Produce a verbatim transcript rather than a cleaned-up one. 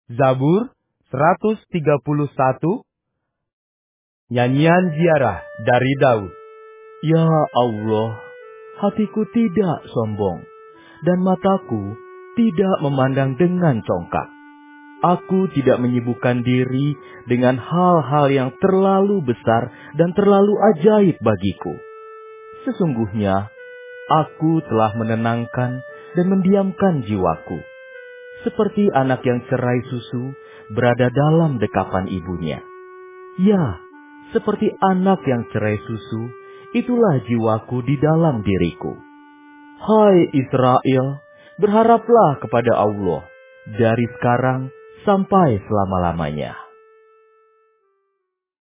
Zabur seratus tiga puluh satu. Nyanyian ziarah dari Daud. Ya Allah, hatiku tidak sombong, dan mataku tidak memandang dengan congkak. Aku tidak menyibukkan diri dengan hal-hal yang terlalu besar dan terlalu ajaib bagiku. Sesungguhnya, aku telah menenangkan dan mendiamkan jiwaku. Seperti anak yang cerai susu berada dalam dekapan ibunya. Ya, seperti anak yang cerai susu, itulah jiwaku di dalam diriku. Hai Israel, berharaplah kepada Allah dari sekarang sampai selama-lamanya.